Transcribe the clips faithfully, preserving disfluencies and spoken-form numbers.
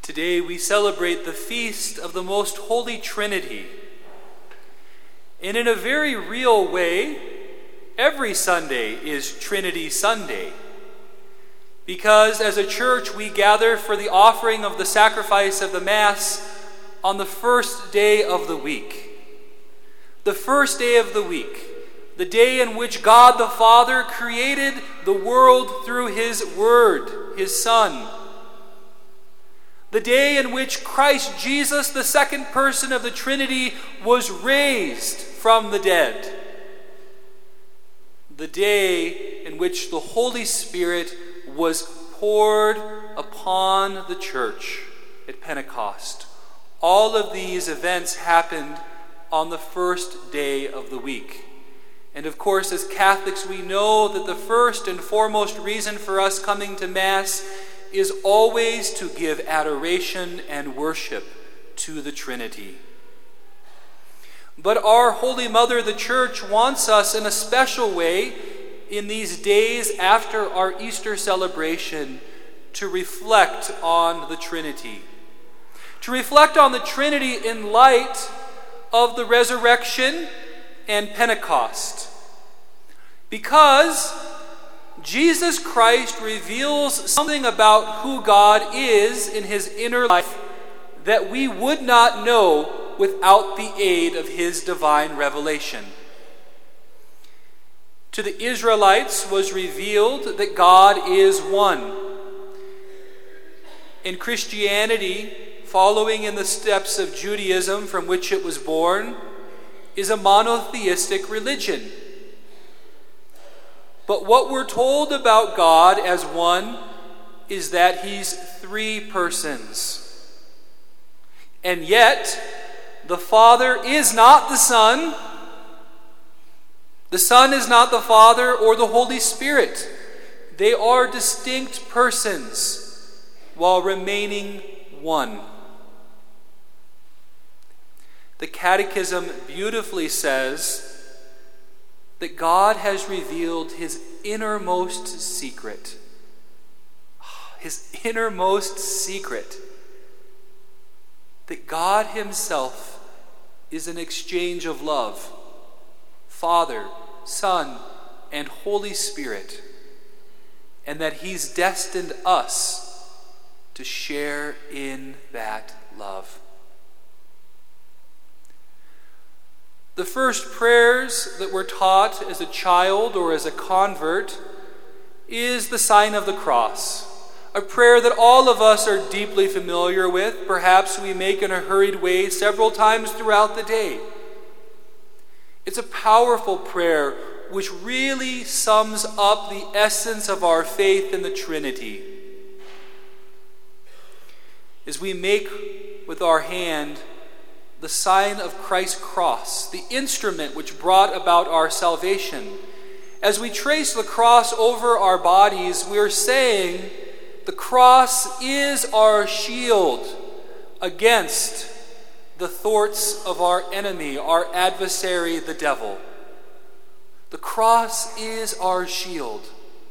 Today we celebrate the feast of the Most Holy Trinity. And in a very real way, every Sunday is Trinity Sunday. Because as a church we gather for the offering of the sacrifice of the Mass on the first day of the week. The first day of the week, the day in which God the Father created the world through His Word, His Son. The day in which Christ Jesus, the second person of the Trinity, was raised from the dead. The day in which the Holy Spirit was poured upon the church at Pentecost. All of these events happened on the first day of the week. And of course, as Catholics, we know that the first and foremost reason for us coming to Mass is always to give adoration and worship to the Trinity. But our Holy Mother, the Church, wants us in a special way in these days after our Easter celebration to reflect on the Trinity. To reflect on the Trinity in light of the resurrection and Pentecost. Because Jesus Christ reveals something about who God is in His inner life that we would not know without the aid of His divine revelation. To the Israelites was revealed that God is one. In Christianity, following in the steps of Judaism from which it was born, is a monotheistic religion. But what we're told about God as one is that He's three persons. And yet, the Father is not the Son. The Son is not the Father or the Holy Spirit. They are distinct persons while remaining one. The Catechism beautifully says that God has revealed His innermost secret. His innermost secret. That God Himself is an exchange of love. Father, Son, and Holy Spirit. And that He's destined us to share in that love. The first prayers that were taught as a child or as a convert is the sign of the cross, a prayer that all of us are deeply familiar with. Perhaps we make in a hurried way several times throughout the day. It's a powerful prayer which really sums up the essence of our faith in the Trinity. As we make with our hand the sign of Christ's cross, the instrument which brought about our salvation. As we trace the cross over our bodies, we are saying the cross is our shield against the thwarts of our enemy, our adversary, the devil. The cross is our shield.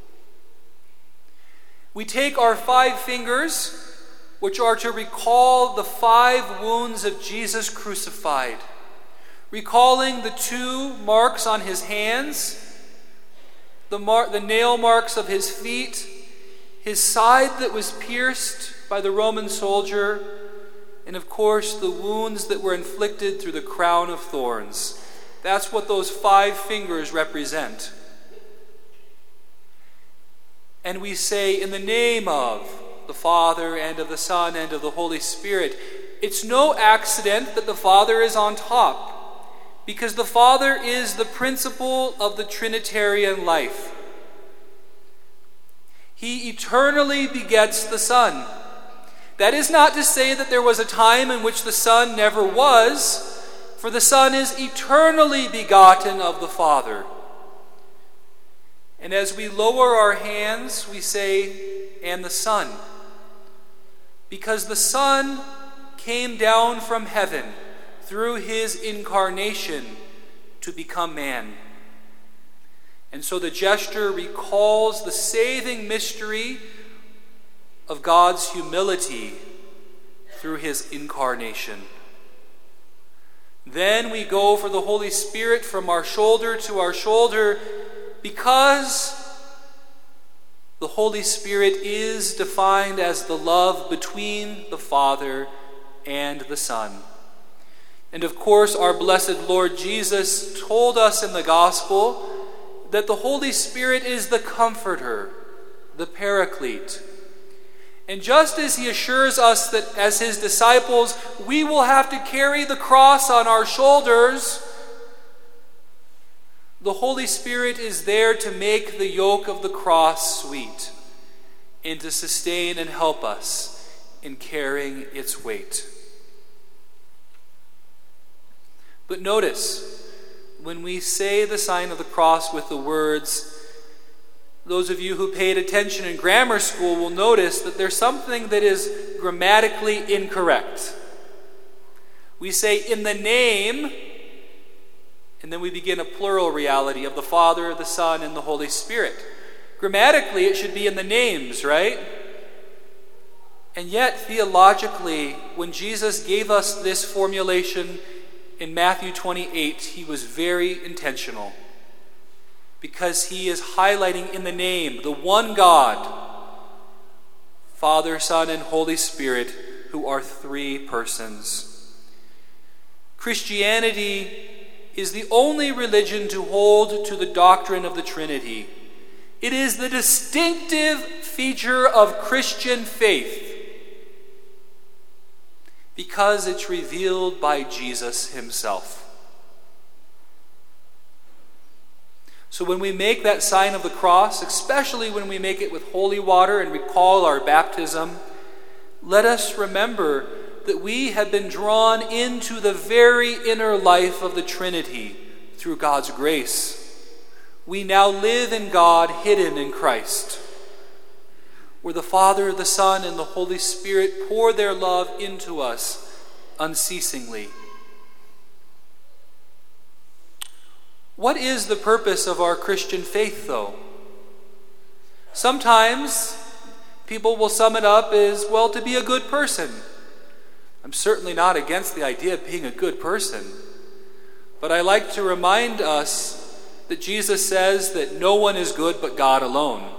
We take our five fingers, which are to recall the five wounds of Jesus crucified, recalling the two marks on His hands, the, mar- the nail marks of His feet, His side that was pierced by the Roman soldier, and of course the wounds that were inflicted through the crown of thorns. That's what those five fingers represent. And we say, in the name of the Father, and of the Son, and of the Holy Spirit. It's no accident that the Father is on top, because the Father is the principle of the Trinitarian life. He eternally begets the Son. That is not to say that there was a time in which the Son never was, for the Son is eternally begotten of the Father. And as we lower our hands, we say, and the Son. Because the Son came down from heaven through His incarnation to become man. And so the gesture recalls the saving mystery of God's humility through his incarnation. Then we go for the Holy Spirit from our shoulder to our shoulder because the Holy Spirit is defined as the love between the Father and the Son. And of course, our blessed Lord Jesus told us in the gospel that the Holy Spirit is the Comforter, the Paraclete. And just as he assures us that as his disciples, we will have to carry the cross on our shoulders, the Holy Spirit is there to make the yoke of the cross sweet and to sustain and help us in carrying its weight. But notice, when we say the sign of the cross with the words, those of you who paid attention in grammar school will notice that there's something that is grammatically incorrect. We say in the name, and then we begin a plural reality of the Father, the Son, and the Holy Spirit. Grammatically, it should be in the names, right? And yet, theologically, when Jesus gave us this formulation in Matthew twenty-eight, he was very intentional, because he is highlighting in the name the one God, Father, Son, and Holy Spirit, who are three persons. Christianity is the only religion to hold to the doctrine of the Trinity. It is the distinctive feature of Christian faith because it's revealed by Jesus himself. So when we make that sign of the cross, especially when we make it with holy water and recall our baptism, let us remember that we have been drawn into the very inner life of the Trinity through God's grace. We now live in God, hidden in Christ, where the Father, the Son, and the Holy Spirit pour their love into us unceasingly. What is the purpose of our Christian faith, though? Sometimes people will sum it up as, well, to be a good person. I'm certainly not against the idea of being a good person, but I like to remind us that Jesus says that no one is good but God alone.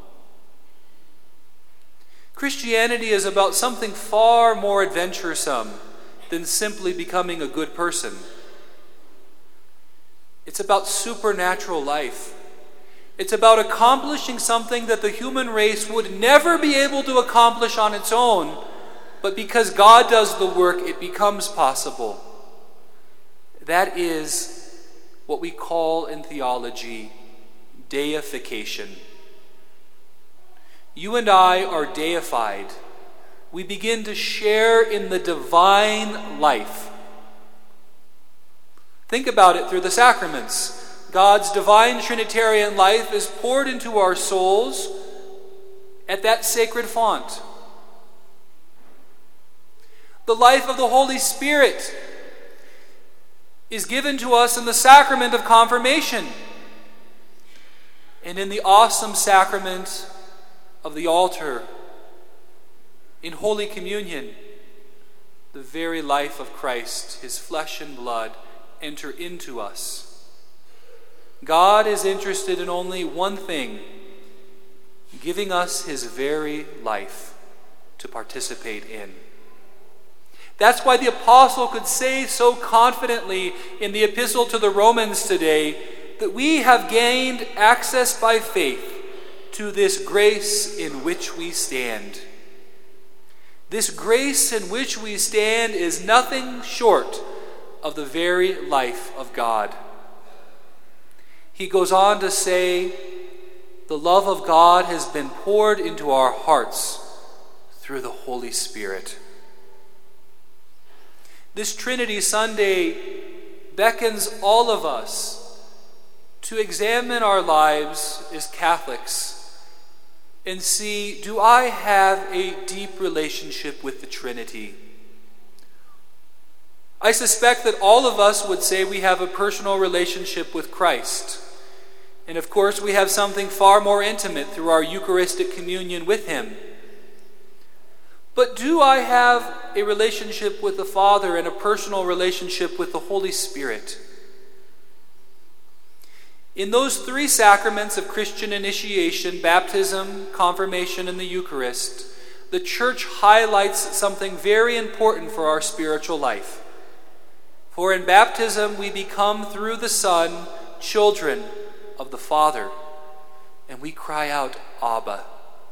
Christianity is about something far more adventuresome than simply becoming a good person. It's about supernatural life. It's about accomplishing something that the human race would never be able to accomplish on its own, but because God does the work, it becomes possible. That is what we call in theology deification. You and I are deified. We begin to share in the divine life. Think about it through the sacraments. God's divine Trinitarian life is poured into our souls at that sacred font. The life of the Holy Spirit is given to us in the sacrament of confirmation and in the awesome sacrament of the altar. In Holy Communion, the very life of Christ, his flesh and blood, enter into us. God is interested in only one thing, giving us his very life to participate in. That's why the apostle could say so confidently in the epistle to the Romans today that we have gained access by faith to this grace in which we stand. This grace in which we stand is nothing short of the very life of God. He goes on to say, the love of God has been poured into our hearts through the Holy Spirit. This Trinity Sunday beckons all of us to examine our lives as Catholics and see, do I have a deep relationship with the Trinity? I suspect that all of us would say we have a personal relationship with Christ. And of course, we have something far more intimate through our Eucharistic communion with him. But do I have a relationship with the Father and a personal relationship with the Holy Spirit? In those three sacraments of Christian initiation, baptism, confirmation, and the Eucharist, the Church highlights something very important for our spiritual life. For in baptism we become, through the Son, children of the Father, and we cry out, Abba.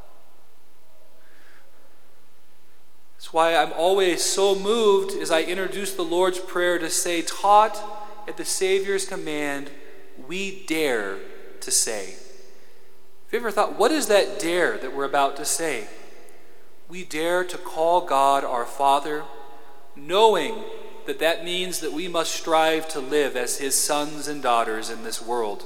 That's why I'm always so moved as I introduce the Lord's Prayer to say, taught at the Savior's command, we dare to say. Have you ever thought, what is that dare that we're about to say? We dare to call God our Father, knowing that that means that we must strive to live as his sons and daughters in this world.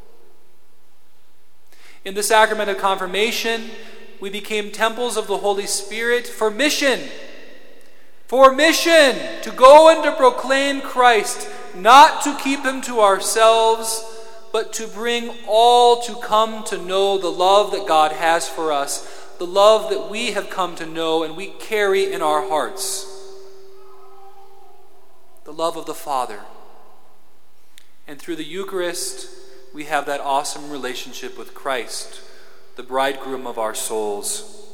In the sacrament of confirmation, we became temples of the Holy Spirit for mission. For mission, to go and to proclaim Christ, not to keep him to ourselves, but to bring all to come to know the love that God has for us, the love that we have come to know and we carry in our hearts. The love of the Father. And through the Eucharist, we have that awesome relationship with Christ, the bridegroom of our souls.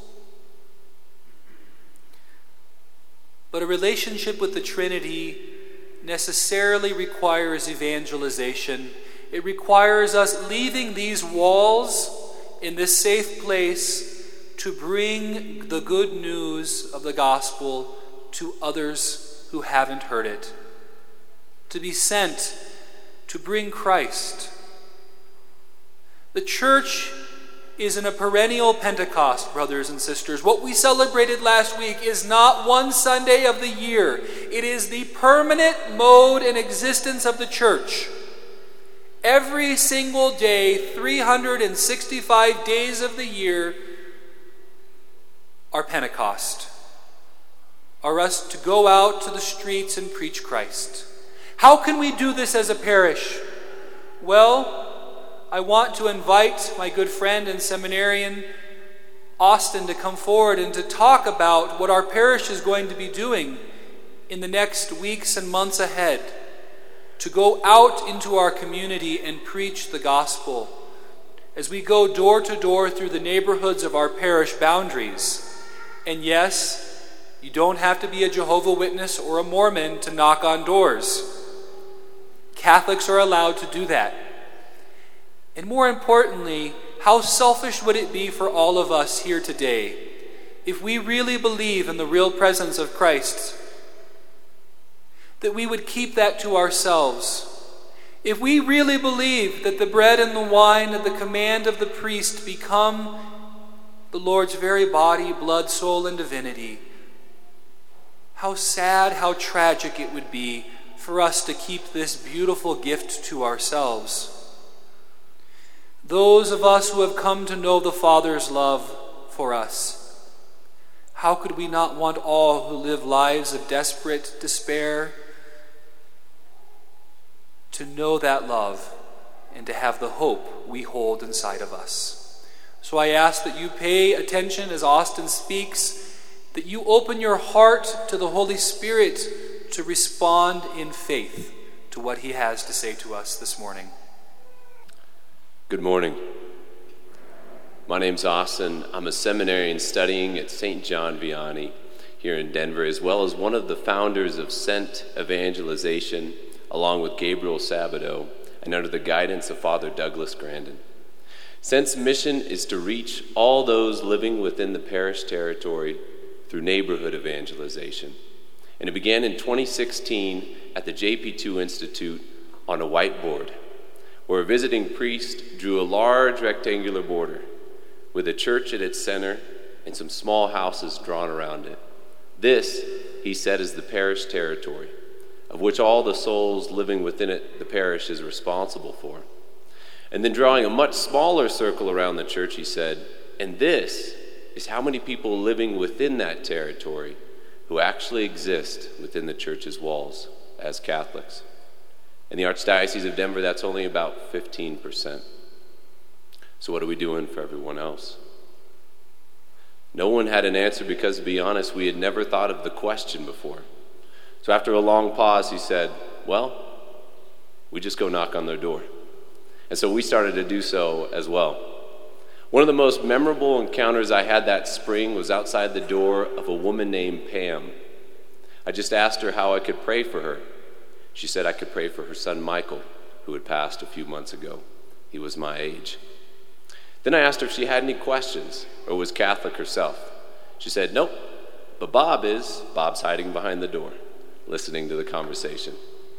But a relationship with the Trinity necessarily requires evangelization. It requires us leaving these walls in this safe place to bring the good news of the gospel to others who haven't heard it. To be sent to bring Christ. The church is in a perennial Pentecost, brothers and sisters. What we celebrated last week is not one Sunday of the year. It is the permanent mode and existence of the church. Every single day, three hundred sixty-five days of the year, are Pentecost. Are us to go out to the streets and preach Christ. How can we do this as a parish? Well, I want to invite my good friend and seminarian, Austin, to come forward and to talk about what our parish is going to be doing in the next weeks and months ahead, to go out into our community and preach the gospel as we go door to door through the neighborhoods of our parish boundaries. And yes, you don't have to be a Jehovah's Witness or a Mormon to knock on doors. Catholics are allowed to do that. And more importantly, how selfish would it be for all of us here today if we really believe in the real presence of Christ, that we would keep that to ourselves. If we really believe that the bread and the wine at the command of the priest become the Lord's very body, blood, soul, and divinity, how sad, how tragic it would be for us to keep this beautiful gift to ourselves. Those of us who have come to know the Father's love for us, how could we not want all who live lives of desperate despair to know that love and to have the hope we hold inside of us? So I ask that you pay attention as Austin speaks, that you open your heart to the Holy Spirit to respond in faith to what he has to say to us this morning. Good morning. My name's Austin. I'm a seminarian studying at Saint John Vianney here in Denver, as well as one of the founders of Sent Evangelization, along with Gabriel Sabato, and under the guidance of Father Douglas Grandin. Sent's mission is to reach all those living within the parish territory through neighborhood evangelization. And it began in twenty sixteen at the J P two Institute on a whiteboard, where a visiting priest drew a large rectangular border with a church at its center and some small houses drawn around it. This, he said, is the parish territory, of which all the souls living within it the parish is responsible for. And then drawing a much smaller circle around the church, he said, and this is how many people living within that territory who actually exist within the church's walls as Catholics. In the Archdiocese of Denver, that's only about fifteen percent. So what are we doing for everyone else? No one had an answer because, to be honest, we had never thought of the question before. So after a long pause, he said, well, we just go knock on their door. And so we started to do so as well. One of the most memorable encounters I had that spring was outside the door of a woman named Pam. I just asked her how I could pray for her. She said I could pray for her son Michael, who had passed a few months ago. He was my age. Then I asked her if she had any questions or was Catholic herself. She said, nope, but Bob is. Bob's hiding behind the door, listening to the conversation.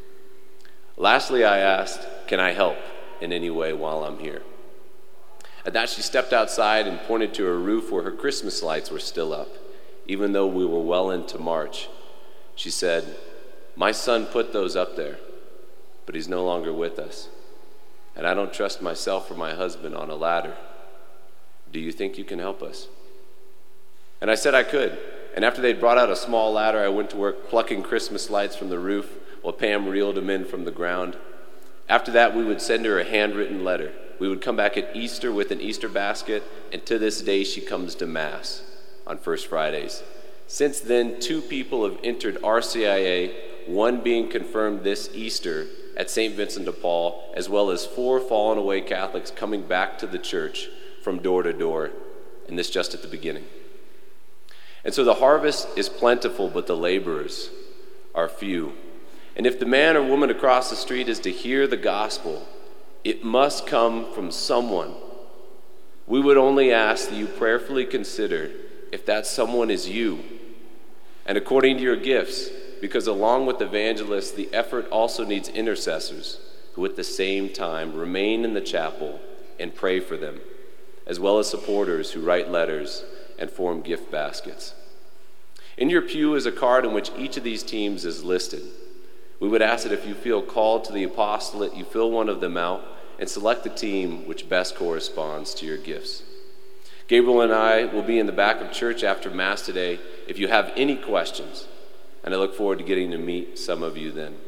Lastly, I asked, can I help in any way while I'm here? At that, she stepped outside and pointed to her roof where her Christmas lights were still up, even though we were well into March. She said, my son put those up there, but he's no longer with us, and I don't trust myself or my husband on a ladder. Do you think you can help us? And I said I could, and after they'd brought out a small ladder, I went to work plucking Christmas lights from the roof while Pam reeled them in from the ground. After that, we would send her a handwritten letter. We would come back at Easter with an Easter basket, and to this day she comes to Mass on First Fridays. Since then, two people have entered R C I A, one being confirmed this Easter at Saint Vincent de Paul, as well as four fallen away Catholics coming back to the church from door to door, and this just at the beginning. And so the harvest is plentiful, but the laborers are few. And if the man or woman across the street is to hear the gospel, it must come from someone. We would only ask that you prayerfully consider if that someone is you, and according to your gifts, because along with evangelists, the effort also needs intercessors who at the same time remain in the chapel and pray for them, as well as supporters who write letters and form gift baskets. In your pew is a card in which each of these teams is listed. We would ask that if you feel called to the apostolate, you fill one of them out and select the team which best corresponds to your gifts. Gabriel and I will be in the back of church after Mass today if you have any questions, and I look forward to getting to meet some of you then.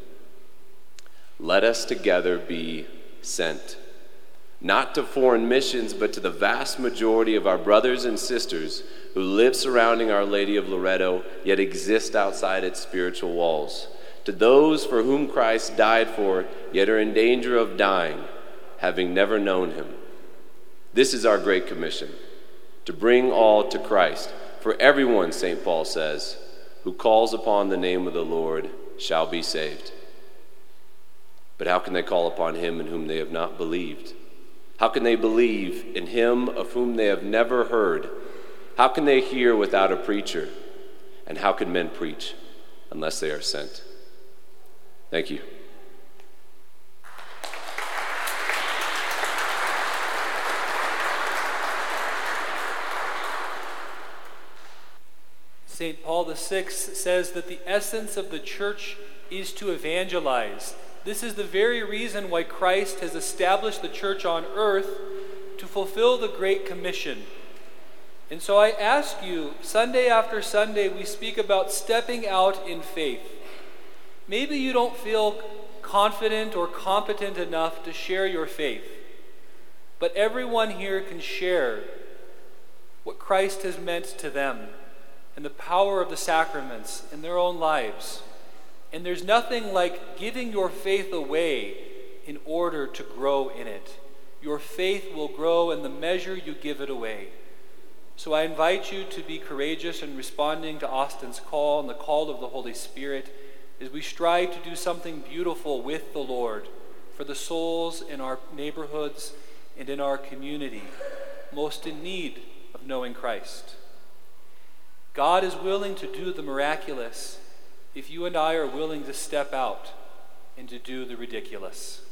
Let us together be sent, not to foreign missions, but to the vast majority of our brothers and sisters who live surrounding Our Lady of Loretto, yet exist outside its spiritual walls. To those for whom Christ died for, yet are in danger of dying, having never known him. This is our great commission, to bring all to Christ. For everyone, Saint Paul says, who calls upon the name of the Lord shall be saved. But how can they call upon him in whom they have not believed? How can they believe in him of whom they have never heard? How can they hear without a preacher? And how can men preach unless they are sent? Thank you. Saint Paul the Sixth says that the essence of the church is to evangelize. This is the very reason why Christ has established the church on earth, to fulfill the Great Commission. And so I ask you, Sunday after Sunday, we speak about stepping out in faith. Maybe you don't feel confident or competent enough to share your faith, but everyone here can share what Christ has meant to them and the power of the sacraments in their own lives. And there's nothing like giving your faith away in order to grow in it. Your faith will grow in the measure you give it away. So I invite you to be courageous in responding to Austin's call and the call of the Holy Spirit as we strive to do something beautiful with the Lord for the souls in our neighborhoods and in our community, most in need of knowing Christ. God is willing to do the miraculous if you and I are willing to step out and to do the ridiculous.